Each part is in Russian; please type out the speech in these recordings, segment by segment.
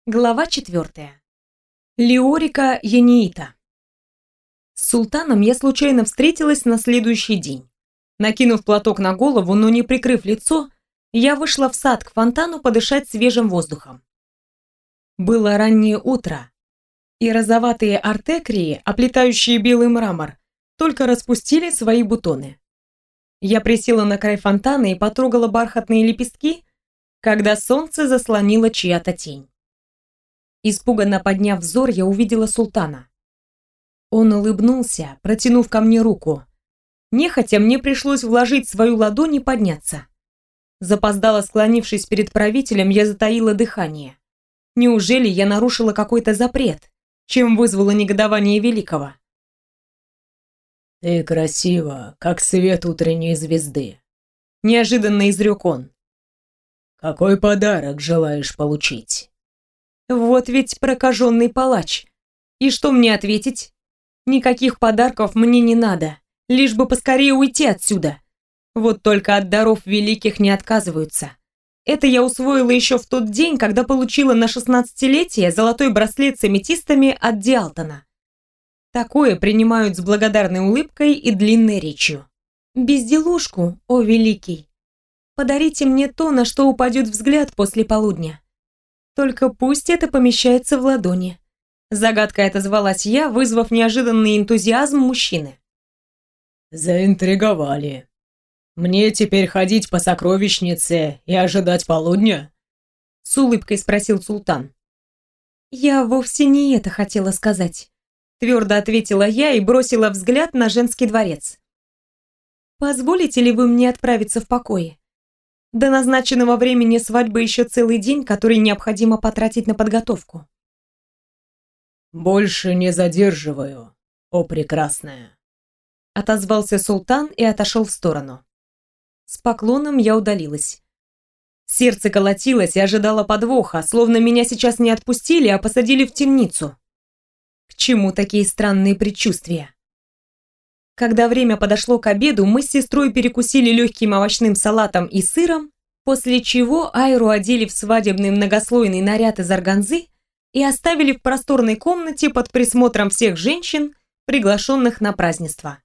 Глава 4. Леорика Яниита. С султаном я случайно встретилась на следующий день. Накинув платок на голову, но не прикрыв лицо, я вышла в сад к фонтану подышать свежим воздухом. Было раннее утро, и розоватые артекрии, оплетающие белый мрамор, только распустили свои бутоны. Я присела на край фонтана и потрогала бархатные лепестки, когда солнце заслонило чья-то тень. Испуганно подняв взор, я увидела султана. Он улыбнулся, протянув ко мне руку. Нехотя мне пришлось вложить свою ладонь и подняться. Запоздало склонившись перед правителем, я затаила дыхание. Неужели я нарушила какой-то запрет, чем вызвало негодование Великого? «Ты красива, как свет утренней звезды», — неожиданно изрек он. «Какой подарок желаешь получить?» Вот ведь прокаженный палач. И что мне ответить? Никаких подарков мне не надо, лишь бы поскорее уйти отсюда. Вот только от даров великих не отказываются. Это я усвоила еще в тот день, когда получила на 16-летие золотой браслет с аметистами от Диалтона. Такое принимают с благодарной улыбкой и длинной речью. Безделушку, о великий. Подарите мне то, на что упадет взгляд после полудня. Только пусть это помещается в ладони. Загадкой отозвалась я, вызвав неожиданный энтузиазм мужчины. «Заинтриговали. Мне теперь ходить по сокровищнице и ожидать полудня?» С улыбкой спросил султан. «Я вовсе не это хотела сказать», твердо ответила я и бросила взгляд на женский дворец. «Позволите ли вы мне отправиться в покое? До назначенного времени свадьбы еще целый день, который необходимо потратить на подготовку». «Больше не задерживаю, о прекрасная», — отозвался султан и отошел в сторону. С поклоном я удалилась. Сердце колотилось и ожидало подвоха, словно меня сейчас не отпустили, а посадили в темницу. К чему такие странные предчувствия? Когда время подошло к обеду, мы с сестрой перекусили легким овощным салатом и сыром, после чего Айру одели в свадебный многослойный наряд из органзы и оставили в просторной комнате под присмотром всех женщин, приглашенных на празднество.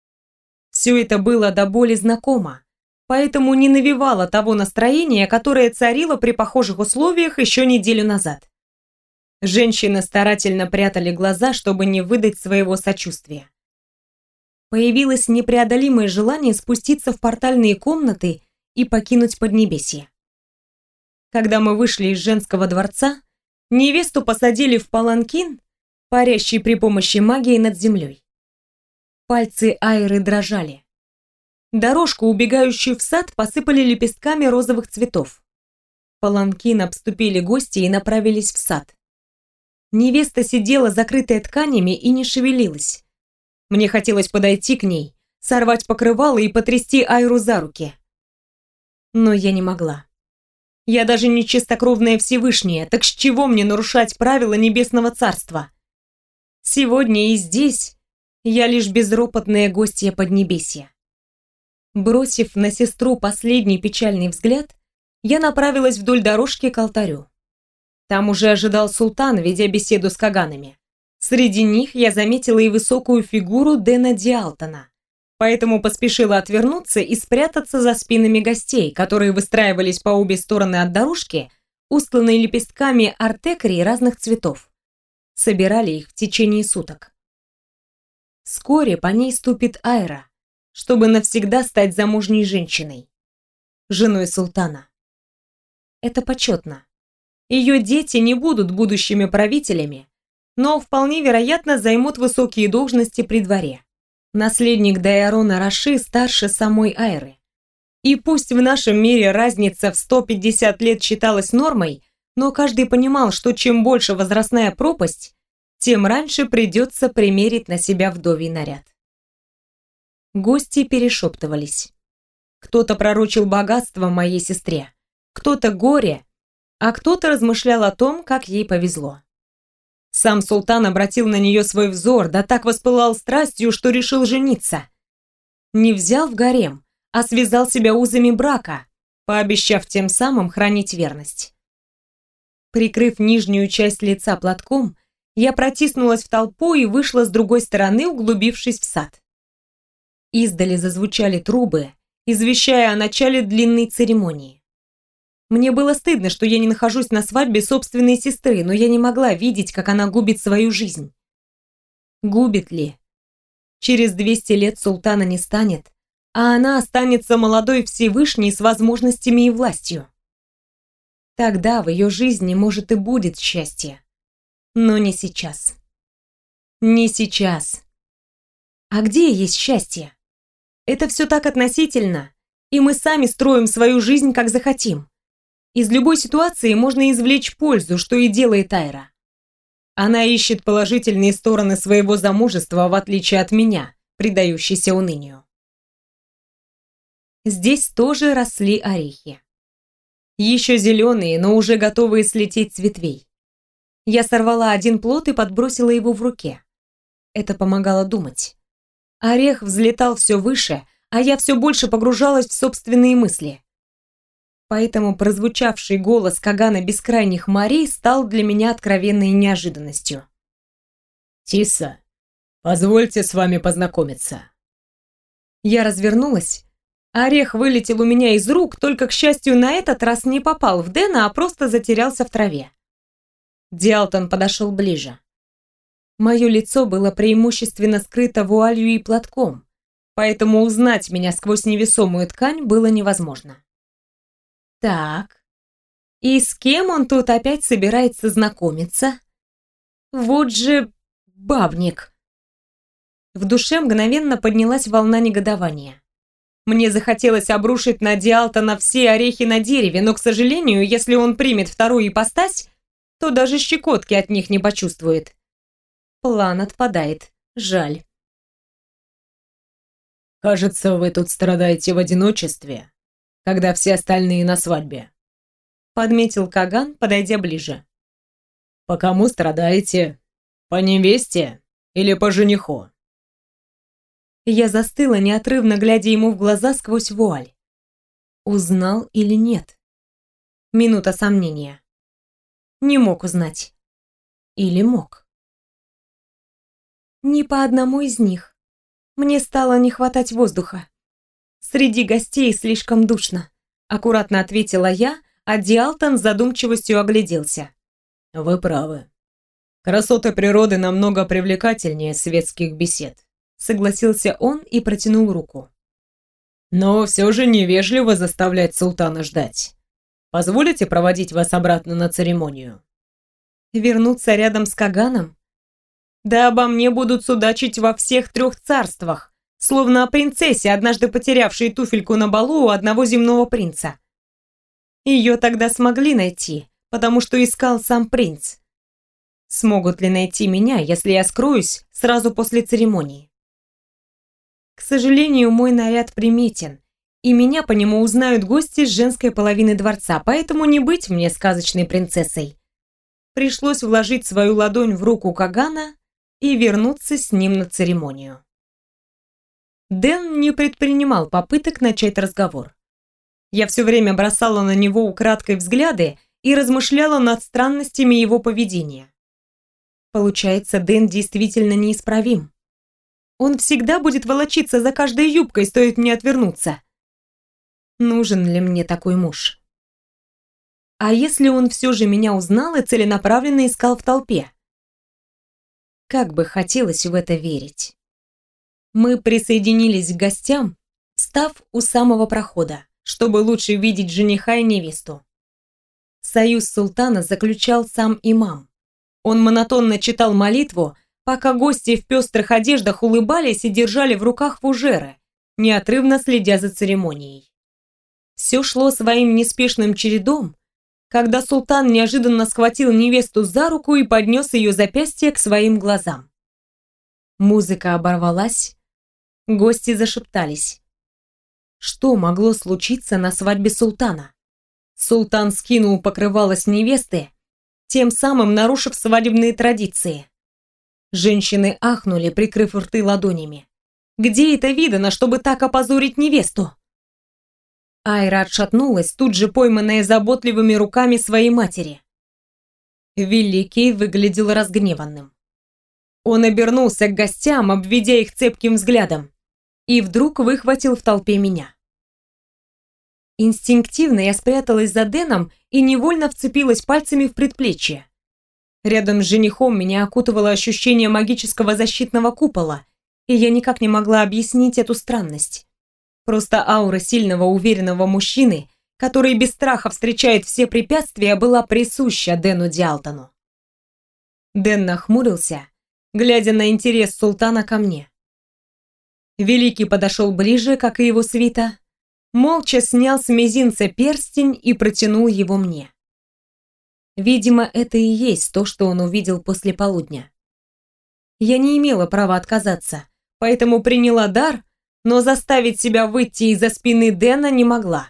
Все это было до боли знакомо, поэтому не навевало того настроения, которое царило при похожих условиях еще неделю назад. Женщины старательно прятали глаза, чтобы не выдать своего сочувствия. Появилось непреодолимое желание спуститься в портальные комнаты и покинуть Поднебесье. Когда мы вышли из женского дворца, невесту посадили в паланкин, парящий при помощи магии над землей. Пальцы Айры дрожали. Дорожку, убегающую в сад, посыпали лепестками розовых цветов. Паланкин обступили гости и направились в сад. Невеста сидела, закрытая тканями, и не шевелилась. Мне хотелось подойти к ней, сорвать покрывало и потрясти Айру за руки. Но я не могла. Я даже не чистокровная Всевышняя, так с чего мне нарушать правила Небесного Царства? Сегодня и здесь я лишь безропотная гостья Поднебесья. Бросив на сестру последний печальный взгляд, я направилась вдоль дорожки к алтарю. Там уже ожидал султан, ведя беседу с каганами. Среди них я заметила и высокую фигуру Дэна Диалтона, поэтому поспешила отвернуться и спрятаться за спинами гостей, которые выстраивались по обе стороны от дорожки, устланной лепестками артекрий разных цветов. Собирали их в течение суток. Вскоре по ней ступит Айра, чтобы навсегда стать замужней женщиной, женой султана. Это почетно. Ее дети не будут будущими правителями, но вполне вероятно займут высокие должности при дворе. Наследник Дайарона Раши старше самой Айры. И пусть в нашем мире разница в 150 лет считалась нормой, но каждый понимал, что чем больше возрастная пропасть, тем раньше придется примерить на себя вдовий наряд. Гости перешептывались. Кто-то пророчил богатство моей сестре, кто-то горе, а кто-то размышлял о том, как ей повезло. Сам султан обратил на нее свой взор, да так воспылал страстью, что решил жениться. Не взял в гарем, а связал себя узами брака, пообещав тем самым хранить верность. Прикрыв нижнюю часть лица платком, я протиснулась в толпу и вышла с другой стороны, углубившись в сад. Издали зазвучали трубы, извещая о начале длинной церемонии. Мне было стыдно, что я не нахожусь на свадьбе собственной сестры, но я не могла видеть, как она губит свою жизнь. Губит ли? Через 200 лет султана не станет, а она останется молодой Всевышней с возможностями и властью. Тогда в ее жизни, может, и будет счастье. Но не сейчас. Не сейчас. А где есть счастье? Это все так относительно, и мы сами строим свою жизнь, как захотим. Из любой ситуации можно извлечь пользу, что и делает Айра. Она ищет положительные стороны своего замужества, в отличие от меня, предающейся унынию. Здесь тоже росли орехи. Еще зеленые, но уже готовые слететь с ветвей. Я сорвала один плод и подбросила его в руке. Это помогало думать. Орех взлетал все выше, а я все больше погружалась в собственные мысли. Поэтому прозвучавший голос Кагана бескрайних морей стал для меня откровенной неожиданностью. «Тисса, позвольте с вами познакомиться». Я развернулась. Орех вылетел у меня из рук, только, к счастью, на этот раз не попал в Дэна, а просто затерялся в траве. Диалтон подошел ближе. Мое лицо было преимущественно скрыто вуалью и платком, поэтому узнать меня сквозь невесомую ткань было невозможно. Так, и с кем он тут опять собирается знакомиться? Вот же бабник. В душе мгновенно поднялась волна негодования. Мне захотелось обрушить на Диалтона все орехи на дереве, но, к сожалению, если он примет вторую ипостась, то даже щекотки от них не почувствует. План отпадает. Жаль. «Кажется, вы тут страдаете в одиночестве, когда все остальные на свадьбе», — подметил Каган, подойдя ближе. «По кому страдаете? По невесте или по жениху?» Я застыла, неотрывно глядя ему в глаза сквозь вуаль. Узнал или нет? Минута сомнения. Не мог узнать. Или мог? Ни по одному из них. Мне стало не хватать воздуха. Среди гостей слишком душно. Аккуратно ответила я, а Диалтон с задумчивостью огляделся. «Вы правы. Красоты природы намного привлекательнее светских бесед», — согласился он и протянул руку. «Но все же невежливо заставлять султана ждать. Позволите проводить вас обратно на церемонию?» Вернуться рядом с Каганом? Да обо мне будут судачить во всех 3 царствах, словно о принцессе, однажды потерявшей туфельку на балу у одного земного принца. Ее тогда смогли найти, потому что искал сам принц. Смогут ли найти меня, если я скроюсь сразу после церемонии? К сожалению, мой наряд приметен, и меня по нему узнают гости с женской половины дворца, поэтому не быть мне сказочной принцессой. Пришлось вложить свою ладонь в руку Кагана и вернуться с ним на церемонию. Дэн не предпринимал попыток начать разговор. Я все время бросала на него украдкой взгляды и размышляла над странностями его поведения. Получается, Дэн действительно неисправим. Он всегда будет волочиться за каждой юбкой, стоит мне отвернуться. Нужен ли мне такой муж? А если он все же меня узнал и целенаправленно искал в толпе? Как бы хотелось в это верить. Мы присоединились к гостям, став у самого прохода, чтобы лучше видеть жениха и невесту. Союз султана заключал сам имам. Он монотонно читал молитву, пока гости в пестрых одеждах улыбались и держали в руках фужеры, неотрывно следя за церемонией. Все шло своим неспешным чередом, когда султан неожиданно схватил невесту за руку и поднес ее запястье к своим глазам. Музыка оборвалась, гости зашептались. Что могло случиться на свадьбе султана? Султан скинул покрывало с невесты, тем самым нарушив свадебные традиции. Женщины ахнули, прикрыв рты ладонями. Где это видано, чтобы так опозорить невесту? Айра отшатнулась, тут же пойманная заботливыми руками своей матери. Великий выглядел разгневанным. Он обернулся к гостям, обведя их цепким взглядом, и вдруг выхватил в толпе меня. Инстинктивно я спряталась за Дэном и невольно вцепилась пальцами в предплечье. Рядом с женихом меня окутывало ощущение магического защитного купола, и я никак не могла объяснить эту странность. Просто аура сильного, уверенного мужчины, который без страха встречает все препятствия, была присуща Дэну Диалтону. Дэн нахмурился, глядя на интерес султана ко мне. Великий подошел ближе, как и его свита, молча снял с мизинца перстень и протянул его мне. Видимо, это и есть то, что он увидел после полудня. Я не имела права отказаться, поэтому приняла дар, но заставить себя выйти из-за спины Дэна не могла.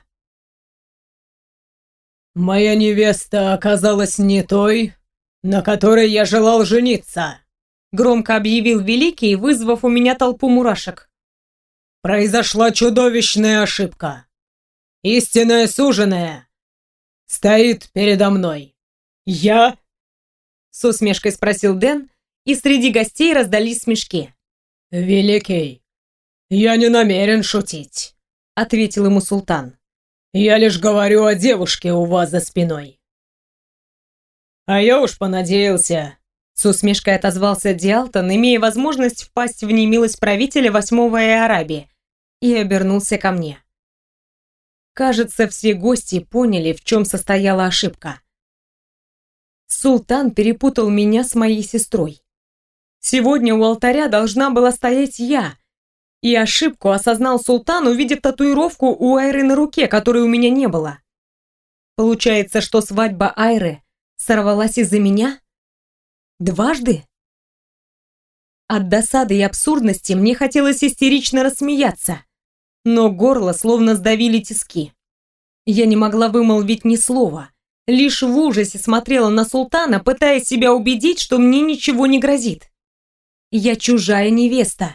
«Моя невеста оказалась не той, на которой я желал жениться», громко объявил Великий, вызвав у меня толпу мурашек. «Произошла чудовищная ошибка. Истинная суженая стоит передо мной. Я...» С усмешкой спросил Дэн, и среди гостей раздались смешки. «Великий, я не намерен шутить», — ответил ему султан. «Я лишь говорю о девушке у вас за спиной». «А я уж понадеялся», — с усмешкой отозвался Диалтон, имея возможность впасть в немилость правителя 8-го Арабии, и обернулся ко мне. Кажется, все гости поняли, в чем состояла ошибка. Султан перепутал меня с моей сестрой. Сегодня у алтаря должна была стоять я, и ошибку осознал султан, увидев татуировку у Айры на руке, которой у меня не было. Получается, что свадьба Айры сорвалась из-за меня? Дважды? От досады и абсурдности мне хотелось истерично рассмеяться, но горло словно сдавили тиски. Я не могла вымолвить ни слова, лишь в ужасе смотрела на султана, пытаясь себя убедить, что мне ничего не грозит. Я чужая невеста.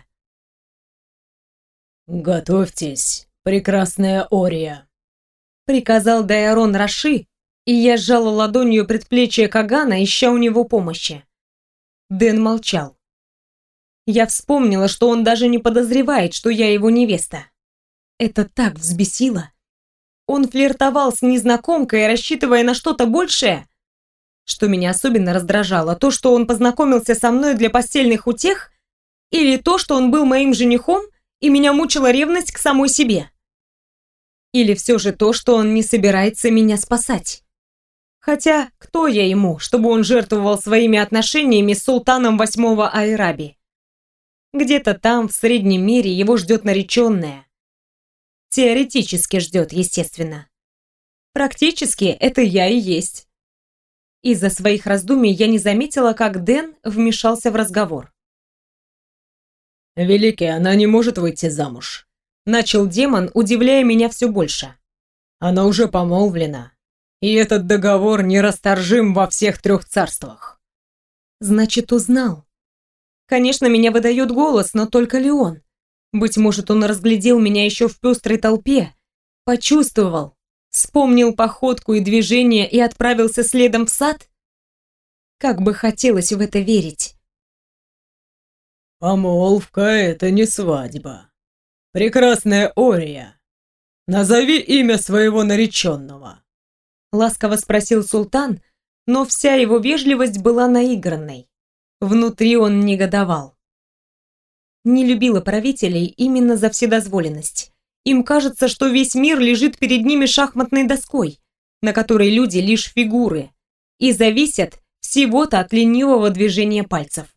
«Готовьтесь, прекрасная Ория», — приказал Дайарон Раши, и я сжала ладонью предплечье Кагана, ища у него помощи. Дэн молчал. Я вспомнила, что он даже не подозревает, что я его невеста. Это так взбесило. Он флиртовал с незнакомкой, рассчитывая на что-то большее. Что меня особенно раздражало, то, что он познакомился со мной для постельных утех, или то, что он был моим женихом, и меня мучила ревность к самой себе. Или все же то, что он не собирается меня спасать. Хотя, кто я ему, чтобы он жертвовал своими отношениями с султаном 8-го Айраби? Где-то там, в среднем мире, его ждет нареченная. Теоретически ждет, естественно. Практически это я и есть. Из-за своих раздумий я не заметила, как Дэн вмешался в разговор. «Великий, она не может выйти замуж», — начал демон, удивляя меня все больше. «Она уже помолвлена, и этот договор нерасторжим во всех 3 царствах». Значит, узнал. Конечно, меня выдает голос, но только ли он? Быть может, он разглядел меня еще в пестрой толпе, почувствовал, вспомнил походку и движение и отправился следом в сад? Как бы хотелось в это верить. «Помолвка — это не свадьба. Прекрасная Ория, назови имя своего нареченного», — ласково спросил султан, но вся его вежливость была наигранной. Внутри он негодовал. Не любила правителей именно за вседозволенность. Им кажется, что весь мир лежит перед ними шахматной доской, на которой люди лишь фигуры, и зависят всего-то от ленивого движения пальцев.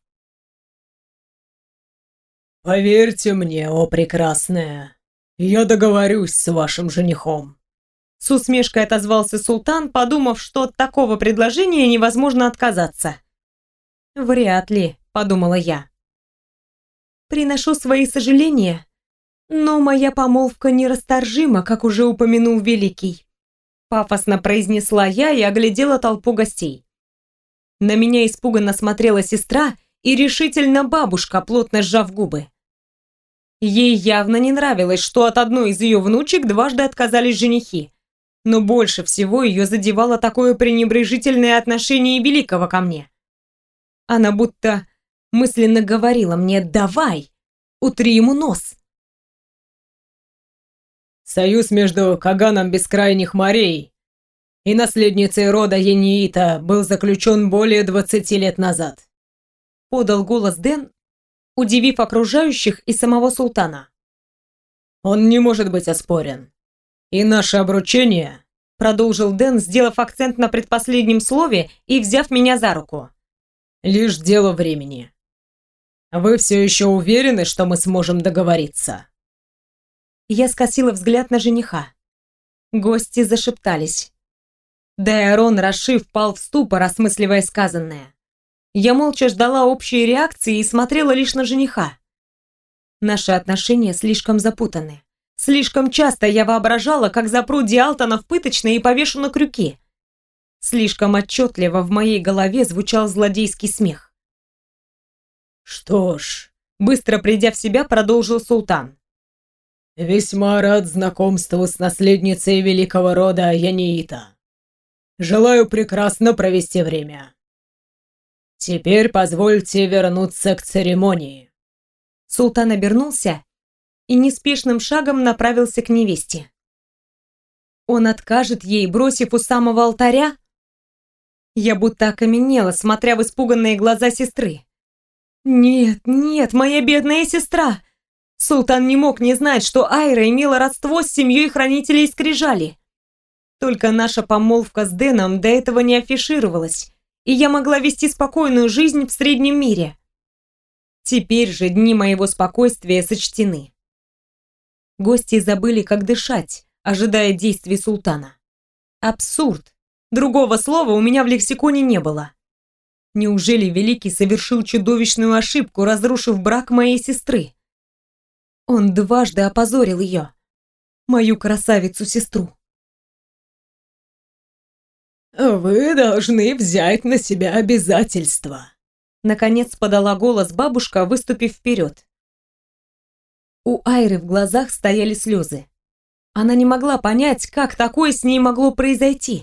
«Поверьте мне, о прекрасная, я договорюсь с вашим женихом», — с усмешкой отозвался султан, подумав, что от такого предложения невозможно отказаться. «Вряд ли», — подумала я. «Приношу свои сожаления, но моя помолвка нерасторжима, как уже упомянул Великий», — пафосно произнесла я и оглядела толпу гостей. На меня испуганно смотрела сестра и решительно бабушка, плотно сжав губы. Ей явно не нравилось, что от одной из ее внучек дважды отказались женихи. Но больше всего ее задевало такое пренебрежительное отношение Великого ко мне. Она будто мысленно говорила мне: «Давай, утри ему нос». Союз между Каганом Бескрайних морей и наследницей рода Ениита был заключен более 20 лет назад. Подал голос Дэн, удивив окружающих и самого султана. Он не может быть оспорен. И наше обручение, продолжил Дэн, сделав акцент на предпоследнем слове и взяв меня за руку, лишь дело времени. Вы все еще уверены, что мы сможем договориться? Я скосила взгляд на жениха. Гости зашептались. Дайарон, расшив, впал в ступор, осмысливая сказанное. Я молча ждала общей реакции и смотрела лишь на жениха. Наши отношения слишком запутаны. Слишком часто я воображала, как запру Диалтона в пыточной и повешу на крюки. Слишком отчетливо в моей голове звучал злодейский смех. Что ж, быстро придя в себя, продолжил султан. Весьма рад знакомству с наследницей великого рода Ениита. Желаю прекрасно провести время. Теперь позвольте вернуться к церемонии. Султан обернулся и неспешным шагом направился к невесте. Он откажет ей, бросив у самого алтаря? Я будто окаменела, смотря в испуганные глаза сестры. Нет, нет, моя бедная сестра! Султан не мог не знать, что Айра имела родство с семьей хранителей Скрижали. Только наша помолвка с Дэном до этого не афишировалась, и я могла вести спокойную жизнь в среднем мире. Теперь же дни моего спокойствия сочтены. Гости забыли, как дышать, ожидая действий султана. Абсурд. Другого слова у меня в лексиконе не было. Неужели Великий совершил чудовищную ошибку, разрушив брак моей сестры? Он дважды опозорил ее, мою красавицу-сестру. «Вы должны взять на себя обязательства», — наконец подала голос бабушка, выступив вперед. У Айры в глазах стояли слезы. Она не могла понять, как такое с ней могло произойти.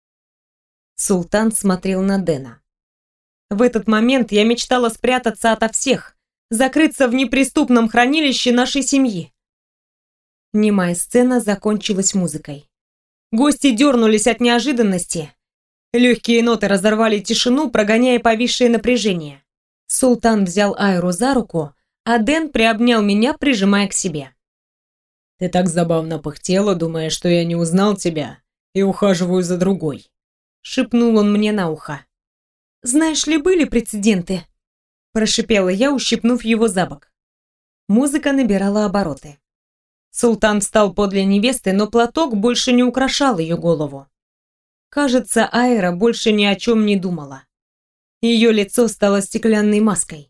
Султан смотрел на Дэна. В этот момент я мечтала спрятаться ото всех, закрыться в неприступном хранилище нашей семьи. Немая сцена закончилась музыкой. Гости дернулись от неожиданности. Легкие ноты разорвали тишину, прогоняя повисшее напряжение. Султан взял Айру за руку, а Дэн приобнял меня, прижимая к себе. «Ты так забавно пыхтела, думая, что я не узнал тебя и ухаживаю за другой», — шепнул он мне на ухо. «Знаешь ли, были прецеденты?» — прошипела я, ущипнув его за бок. Музыка набирала обороты. Султан встал подле невесты, но платок больше не украшал ее голову. Кажется, Айра больше ни о чем не думала. Ее лицо стало стеклянной маской.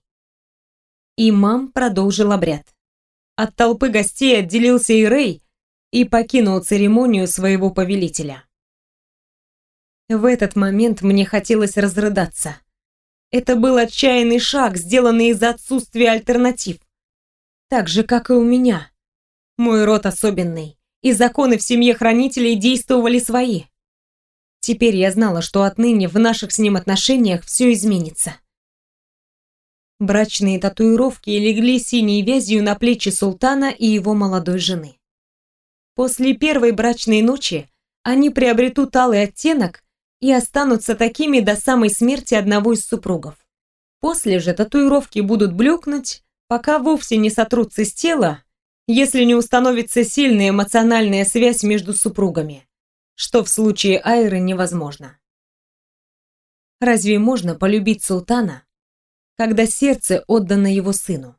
Имам продолжил обряд. От толпы гостей отделился и Рэй и покинул церемонию своего повелителя. В этот момент мне хотелось разрыдаться. Это был отчаянный шаг, сделанный из-за отсутствия альтернатив. Так же, как и у меня. Мой род особенный, и законы в семье хранителей действовали свои. Теперь я знала, что отныне в наших с ним отношениях все изменится. Брачные татуировки легли синей вязью на плечи султана и его молодой жены. После первой брачной ночи они приобретут алый оттенок и останутся такими до самой смерти одного из супругов. После же татуировки будут блекнуть, пока вовсе не сотрутся с тела, если не установится сильная эмоциональная связь между супругами, что в случае Айры невозможно. Разве можно полюбить султана, когда сердце отдано его сыну?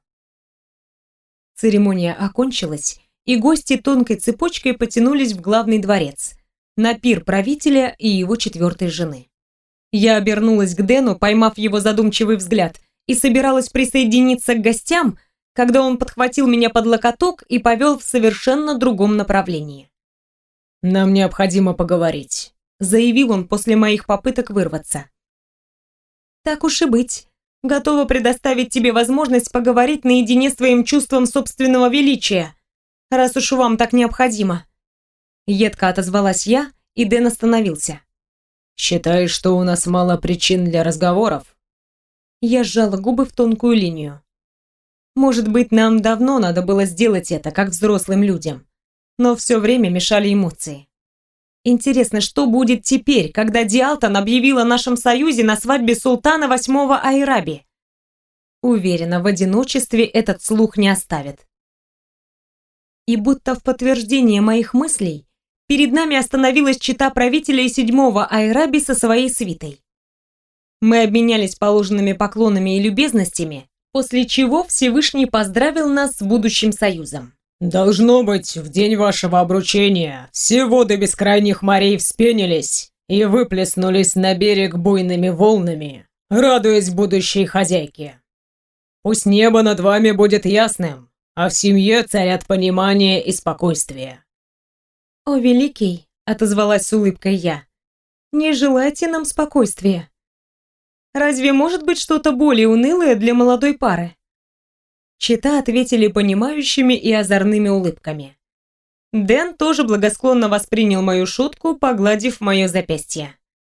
Церемония окончилась, и гости тонкой цепочкой потянулись в главный дворец, на пир правителя и его четвертой жены. Я обернулась к Дэну, поймав его задумчивый взгляд, и собиралась присоединиться к гостям, когда он подхватил меня под локоток и повел в совершенно другом направлении. «Нам необходимо поговорить», — заявил он после моих попыток вырваться. «Так уж и быть. Готова предоставить тебе возможность поговорить наедине с твоим чувством собственного величия, раз уж вам так необходимо». Едко отозвалась я, и Дэн остановился. «Считаешь, что у нас мало причин для разговоров?» Я сжала губы в тонкую линию. Может быть, нам давно надо было сделать это, как взрослым людям, но все время мешали эмоции. Интересно, что будет теперь, когда Диалтон объявил о нашем союзе на свадьбе султана 8-го Айраби? Уверена, в одиночестве этот слух не оставит. И будто в подтверждение моих мыслей, перед нами остановилась чета правителя 7-го Айраби со своей свитой. Мы обменялись положенными поклонами и любезностями, после чего Всевышний поздравил нас с будущим союзом. «Должно быть, в день вашего обручения все воды бескрайних морей вспенились и выплеснулись на берег буйными волнами, радуясь будущей хозяйке. Пусть небо над вами будет ясным, а в семье царят понимание и спокойствие». «О, великий!» — отозвалась с улыбкой я. «Не желайте нам спокойствия. Разве может быть что-то более унылое для молодой пары?» Чета ответили понимающими и озорными улыбками. Дэн тоже благосклонно воспринял мою шутку, погладив мое запястье.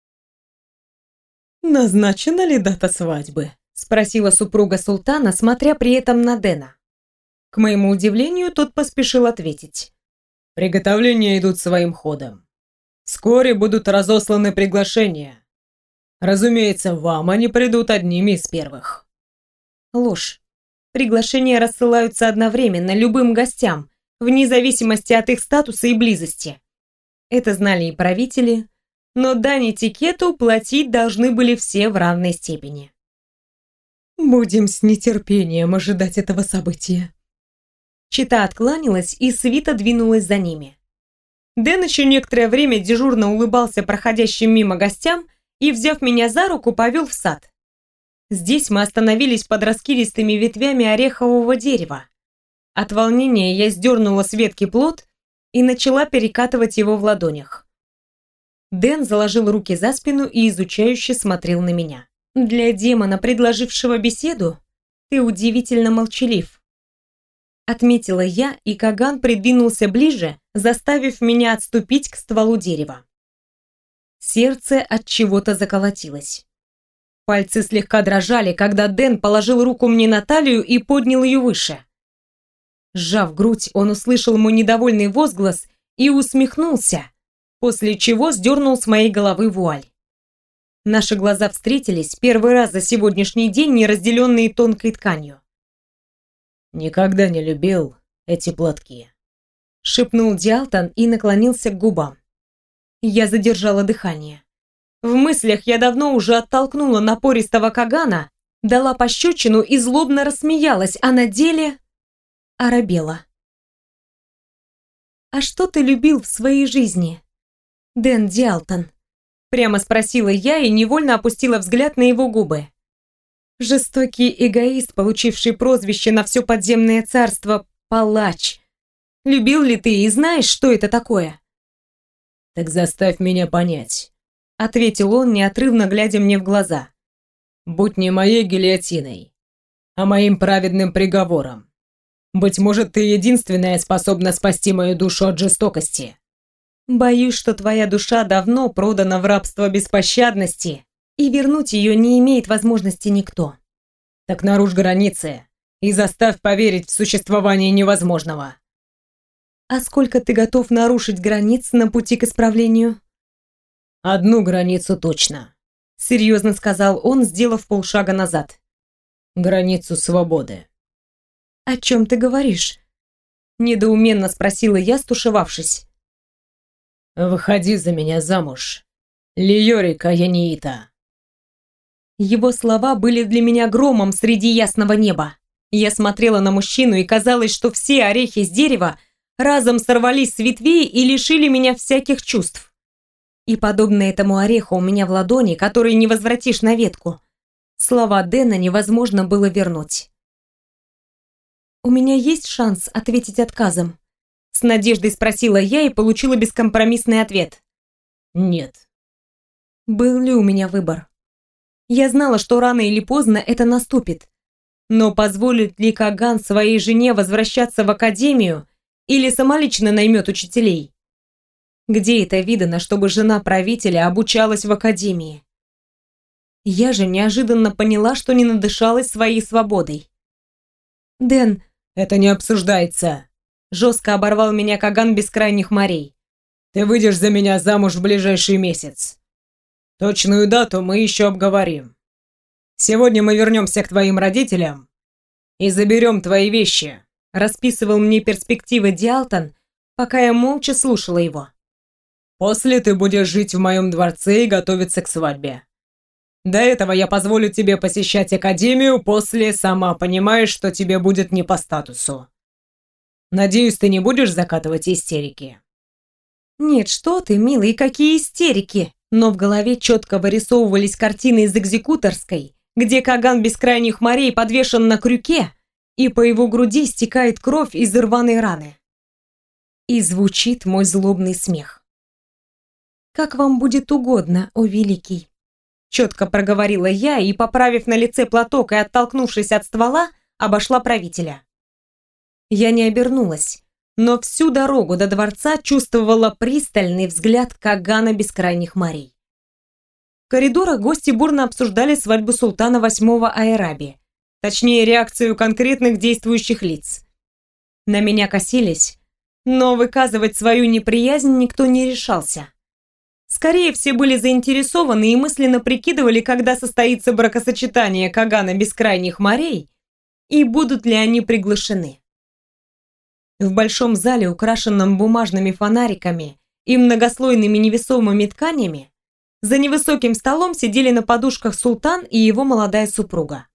«Назначена ли дата свадьбы?» — спросила супруга султана, смотря при этом на Дэна. К моему удивлению, тот поспешил ответить. «Приготовления идут своим ходом. Вскоре будут разосланы приглашения. Разумеется, вам они придут одними из первых». Ложь. Приглашения рассылаются одновременно любым гостям, вне зависимости от их статуса и близости. Это знали и правители, но дань этикету платить должны были все в равной степени. «Будем с нетерпением ожидать этого события». Чета откланялась, и свита двинулась за ними. Дэн еще некоторое время дежурно улыбался проходящим мимо гостям и, взяв меня за руку, повел в сад. Здесь мы остановились под раскидистыми ветвями орехового дерева. От волнения я сдернула с ветки плод и начала перекатывать его в ладонях. Дэн заложил руки за спину и изучающе смотрел на меня. «Для демона, предложившего беседу, ты удивительно молчалив», — отметила я, и Каган придвинулся ближе, заставив меня отступить к стволу дерева. Сердце от чего-то заколотилось. Пальцы слегка дрожали, когда Дэн положил руку мне на талию и поднял ее выше. Сжав грудь, он услышал мой недовольный возглас и усмехнулся, после чего сдернул с моей головы вуаль. Наши глаза встретились, первый раз за сегодняшний день, не разделенные тонкой тканью. «Никогда не любил эти платки», — шепнул Диалтон и наклонился к губам. Я задержала дыхание. В мыслях я давно уже оттолкнула напористого Кагана, дала пощечину и злобно рассмеялась, а на деле оробела. «А что ты любил в своей жизни, Дэн Диалтон?» Прямо спросила я и невольно опустила взгляд на его губы. Жестокий эгоист, получивший прозвище на все подземное царство «Палач». Любил ли ты и знаешь, что это такое? «Так заставь меня понять», — ответил он, неотрывно глядя мне в глаза. «Будь не моей гильотиной, а моим праведным приговором. Быть может, ты единственная способна спасти мою душу от жестокости». «Боюсь, что твоя душа давно продана в рабство беспощадности, и вернуть ее не имеет возможности никто». «Так нарушь границы и заставь поверить в существование невозможного». «А сколько ты готов нарушить границ на пути к исправлению?» «Одну границу точно», — серьезно сказал он, сделав полшага назад. «Границу свободы». «О чем ты говоришь?» — недоуменно спросила я, стушевавшись. «Выходи за меня замуж, Лиорика Яниита». Его слова были для меня громом среди ясного неба. Я смотрела на мужчину, и казалось, что все орехи с дерева разом сорвались с ветвей и лишили меня всяких чувств. И подобно этому ореху у меня в ладони, который не возвратишь на ветку, слова Дэна невозможно было вернуть. «У меня есть шанс ответить отказом?» С надеждой спросила я и получила бескомпромиссный ответ. «Нет». Был ли у меня выбор? Я знала, что рано или поздно это наступит. Но позволит ли Каган своей жене возвращаться в академию или самолично наймет учителей? Где это видано, чтобы жена правителя обучалась в академии? Я же неожиданно поняла, что не надышалась своей свободой. «Дэн, Это не обсуждается. жестко оборвал меня Каган Бескрайних морей. Ты выйдешь за меня замуж в ближайший месяц. Точную дату мы еще обговорим. Сегодня мы вернемся к твоим родителям и заберем твои вещи», Расписывал мне перспективы Диалтон, пока я молча слушала его. «После ты будешь жить в моем дворце и готовиться к свадьбе. До этого я позволю тебе посещать академию, после сама понимаешь, что тебе будет не по статусу. Надеюсь, ты не будешь закатывать истерики». «Нет, что ты, милый, какие истерики!» Но в голове четко вырисовывались картины из экзекуторской, где Каган Бескрайних морей подвешен на крюке, и по его груди стекает кровь из рваной раны. И звучит мой злобный смех. «Как вам будет угодно, о великий!» Четко проговорила я и, поправив на лице платок и оттолкнувшись от ствола, обошла правителя. Я не обернулась, но всю дорогу до дворца чувствовала пристальный взгляд Кагана Бескрайних морей. В коридорах гости бурно обсуждали свадьбу султана 8-го Айраби, точнее реакцию конкретных действующих лиц. На меня косились, но выказывать свою неприязнь никто не решался. Скорее, все были заинтересованы и мысленно прикидывали, когда состоится бракосочетание Кагана Бескрайних морей и будут ли они приглашены. В большом зале, украшенном бумажными фонариками и многослойными невесомыми тканями, за невысоким столом сидели на подушках султан и его молодая супруга.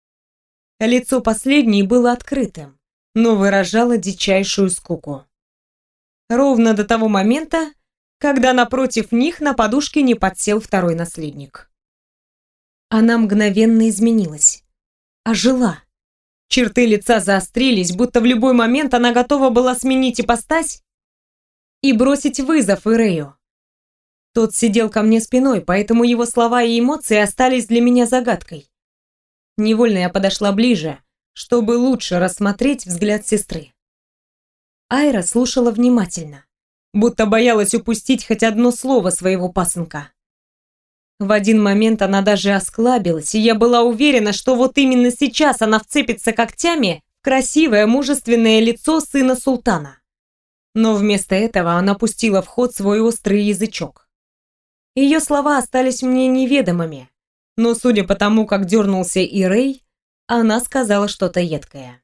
Лицо последней было открытым, но выражало дичайшую скуку. Ровно до того момента, когда напротив них на подушке не подсел второй наследник. Она мгновенно изменилась, ожила. Черты лица заострились, будто в любой момент она готова была сменить ипостась и бросить вызов Ирею. Тот сидел ко мне спиной, поэтому его слова и эмоции остались для меня загадкой. Невольно я подошла ближе, чтобы лучше рассмотреть взгляд сестры. Айра слушала внимательно, будто боялась упустить хоть одно слово своего пасынка. В один момент она даже осклабилась, и я была уверена, что вот именно сейчас она вцепится когтями в красивое, мужественное лицо сына султана. Но вместо этого она пустила в ход свой острый язычок. Ее слова остались мне неведомыми, но судя по тому, как дернулся Ирей, она сказала что-то едкое.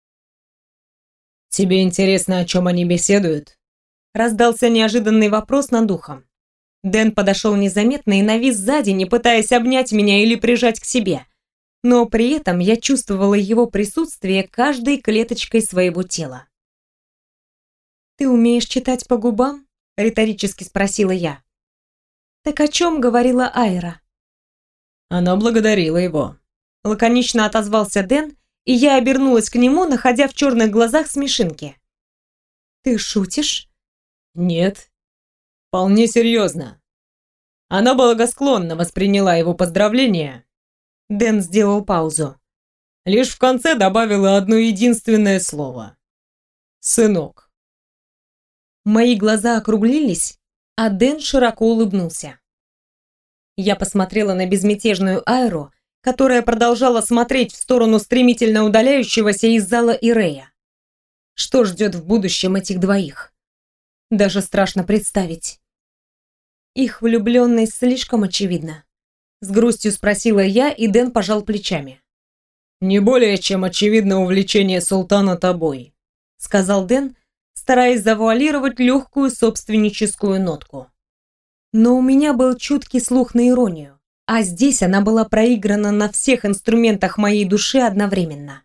«Тебе интересно, о чем они беседуют?» Раздался неожиданный вопрос над ухом. Дэн подошел незаметно и навис сзади, не пытаясь обнять меня или прижать к себе. Но при этом я чувствовала его присутствие каждой клеточкой своего тела. «Ты умеешь читать по губам?» — риторически спросила я. «Так о чем говорила Айра?» Она благодарила его. Лаконично отозвался Дэн, и я обернулась к нему, находя в черных глазах смешинки. «Ты шутишь?» «Нет. Вполне серьезно. Она благосклонно восприняла его поздравления». Дэн сделал паузу. Лишь в конце добавила одно единственное слово. «Сынок». Мои глаза округлились, а Дэн широко улыбнулся. Я посмотрела на безмятежную Айру, которая продолжала смотреть в сторону стремительно удаляющегося из зала Ирея. Что ждет в будущем этих двоих? Даже страшно представить. Их влюбленность слишком очевидна. С грустью спросила я, и Дэн пожал плечами. «Не более чем очевидно увлечение султана тобой», сказал Дэн, стараясь завуалировать легкую собственническую нотку. Но у меня был чуткий слух на иронию, а здесь она была проиграна на всех инструментах моей души одновременно.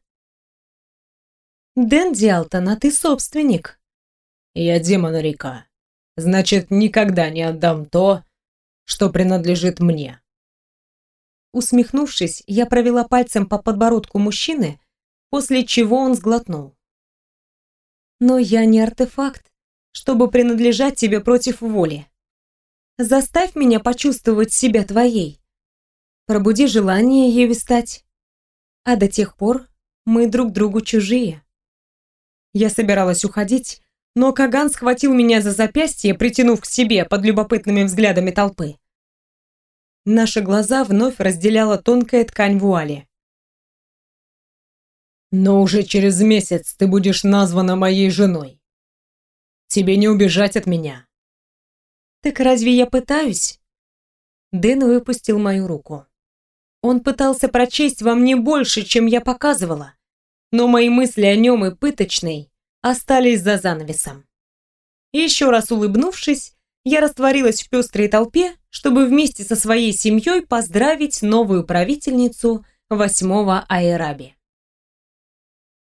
«Дэн Диалтон, а ты собственник?» «Я демон река. Значит, никогда не отдам то, что принадлежит мне». Усмехнувшись, я провела пальцем по подбородку мужчины, после чего он сглотнул. «Но я не артефакт, чтобы принадлежать тебе против воли. Заставь меня почувствовать себя твоей. Пробуди желание ею стать. А до тех пор мы друг другу чужие». Я собиралась уходить, Но Каган схватил меня за запястье, притянув к себе под любопытными взглядами толпы. Наши глаза вновь разделяла тонкая ткань вуали. «Но уже через месяц ты будешь названа моей женой. Тебе не убежать от меня». «Так разве я пытаюсь?» Дэн выпустил мою руку. Он пытался прочесть во мне больше, чем я показывала, но мои мысли о нем и пыточной остались за занавесом. Еще раз улыбнувшись, я растворилась в пестрой толпе, чтобы вместе со своей семьей поздравить новую правительницу 8-го Айраби.